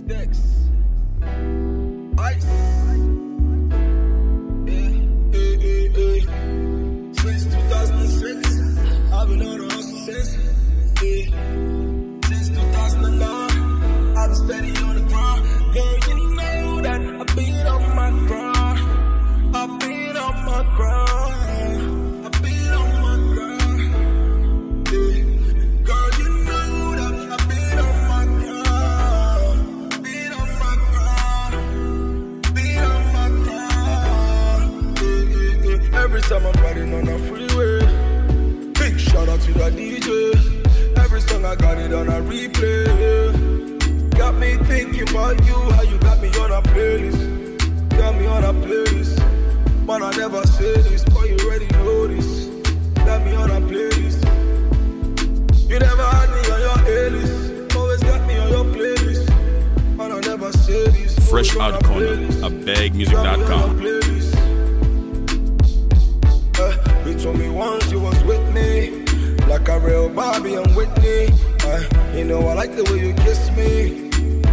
Dex. Ice. Since 2006, I've been on the hustle since. Since 2009, I've been steady on the grind. Girl, you know that I've been on my grind. I've been on my grind. I've been on my grind. Girl, you know that I've been on my grind. Been on my grind. Been on my grind. Every time I'm riding on the freeway, big shout out to the DJ. Every song I got it on a replay. Got me thinking about you, how you got me on a playlist. Got me on a playlist. Man, I never say this, but you already know this. Got me on a playlist. You never had me on your A-list. Always got me on your playlist. Man, I never say this. Fresh out the corner, abegmusic.com. You told me once you was with me, like a real Bobby and Whitney. You know I like the way you kiss me.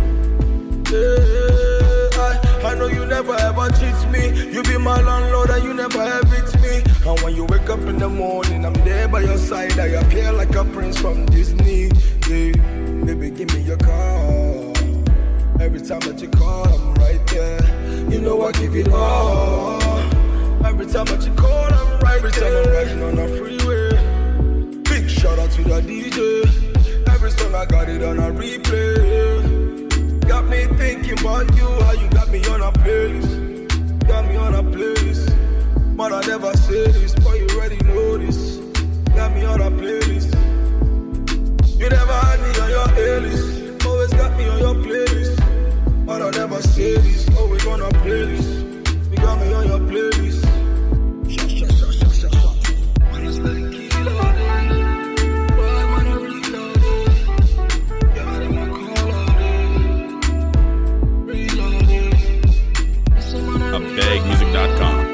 I know you never ever cheat me. You be my landlord and you never ever beat me. And when you wake up in the morning, I'm there by your side. I appear like a prince from Disney. Yeah. Baby, give me your call. Every time that you call, I'm right there. You know I give it all. Every time that you call, I'm right there. Every time I'm riding on the freeway, big shout out to the DJ. Every song I got it on a replay. Got me thinking about you, how you got me on a playlist. Got me on a playlist. Man, I never say this, but you already know this. Got me on a playlist. You never had me on your A-list. Always got me on your playlist. Man, I never say this, always on a playlist. You got me on your playlist. abegmusic.com.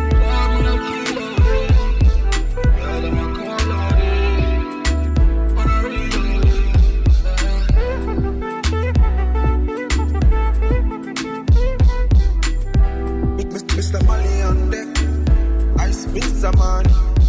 Mr. Mali on deck, I spit some money.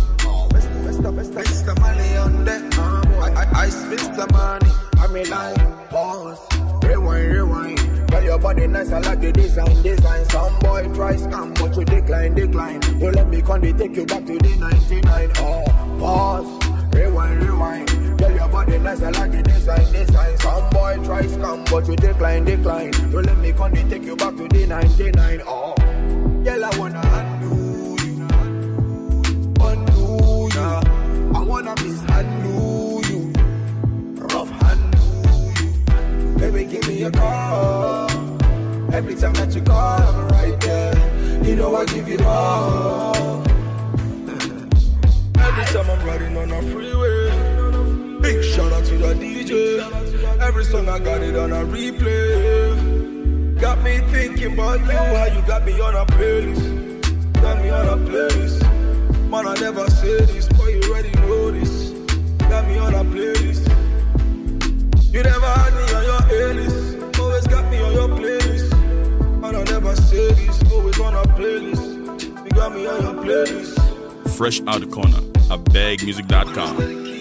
Mr. Mali on deck, I spit some money. I mean like, pause, rewind. Tell your body nice, I like the design. Some boy try scam, but you decline. You let me come, they take you back to the 99. Oh, pause, rewind. Tell your body nice, I like the design. Some boy try scam, but you decline. You let me come, they take you back to the 99. Oh, girl, I wanna undo you. I wanna mishandle you. Rough handle you. Baby, give me a call. Every time that you call, I'm right there. You know I give it all. Every time I'm riding on a freeway, big shout out to the DJ. Every song I got it on a replay. Got me thinking about you, how you got me on a playlist. Got me on a playlist. Man, I never say this, but you already know this. Got me on a playlist. You never had me on your A-list. Always got me on your playlist. Man, I never say this, always on a playlist. You got me on your playlist. Fresh out the corner, abegmusic.com.